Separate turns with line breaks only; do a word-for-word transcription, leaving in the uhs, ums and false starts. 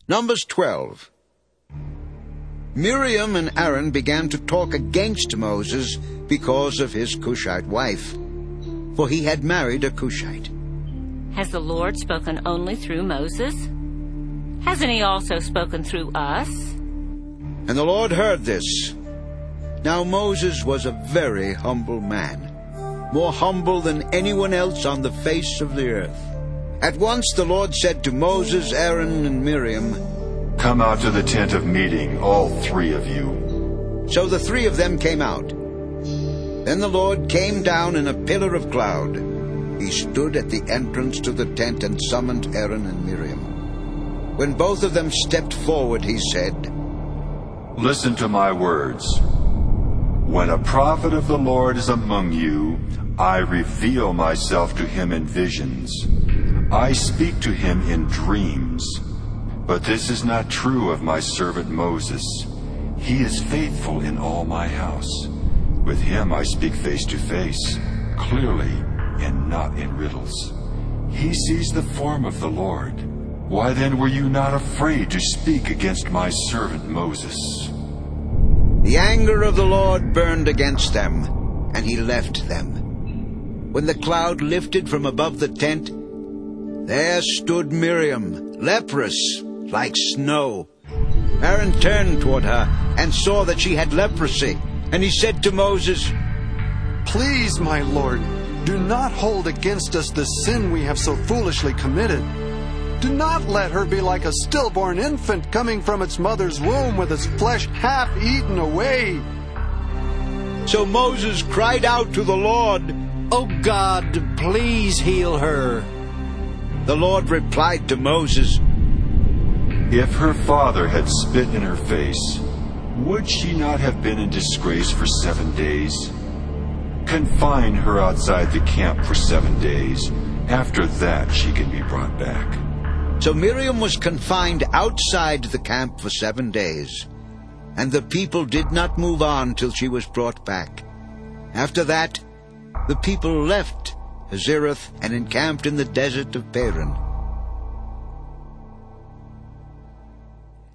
Numbers twelve. Miriam and Aaron began to talk against Moses because of his Cushite wife, for he had married a Cushite.
Has the Lord spoken only through Moses? Hasn't he also spoken through us?
And the Lord heard this. Now Moses was a very humble man, more humble than anyone else on the face of the earth. At once the Lord said to Moses, Aaron, and Miriam,
"Come out to the tent of meeting, all three of you."
So the three of them came out. Then the Lord came down in a pillar of cloud. He stood at the entrance to the tent and summoned Aaron and Miriam. When both of them stepped forward, he said,
"Listen to my words. When a prophet of the Lord is among you, I reveal myself to him in visions. I speak to him in dreams. But this is not true of my servant Moses. He is faithful in all my house. With him I speak face to face, clearly and not in riddles. He sees the form of the Lord. Why then were you not afraid to speak against my servant Moses?"
The anger of the Lord burned against them, and he left them. When the cloud lifted from above the tent, there stood Miriam, leprous, like snow. Aaron turned toward her and saw that she had leprosy, and he said to Moses,
"Please, my Lord, do not hold against us the sin we have so foolishly committed. Do not let her be like a stillborn infant coming from its mother's womb with its flesh half eaten away."
So Moses cried out to the Lord,
"O God, please heal her."
The Lord replied to Moses,
"If her father had spit in her face, would she not have been in disgrace for seven days? Confine her outside the camp for seven days. After that she can be brought back."
So Miriam was confined outside the camp for seven days, and the people did not move on till she was brought back. After that, the people left Hazeroth and encamped in the desert of Paran.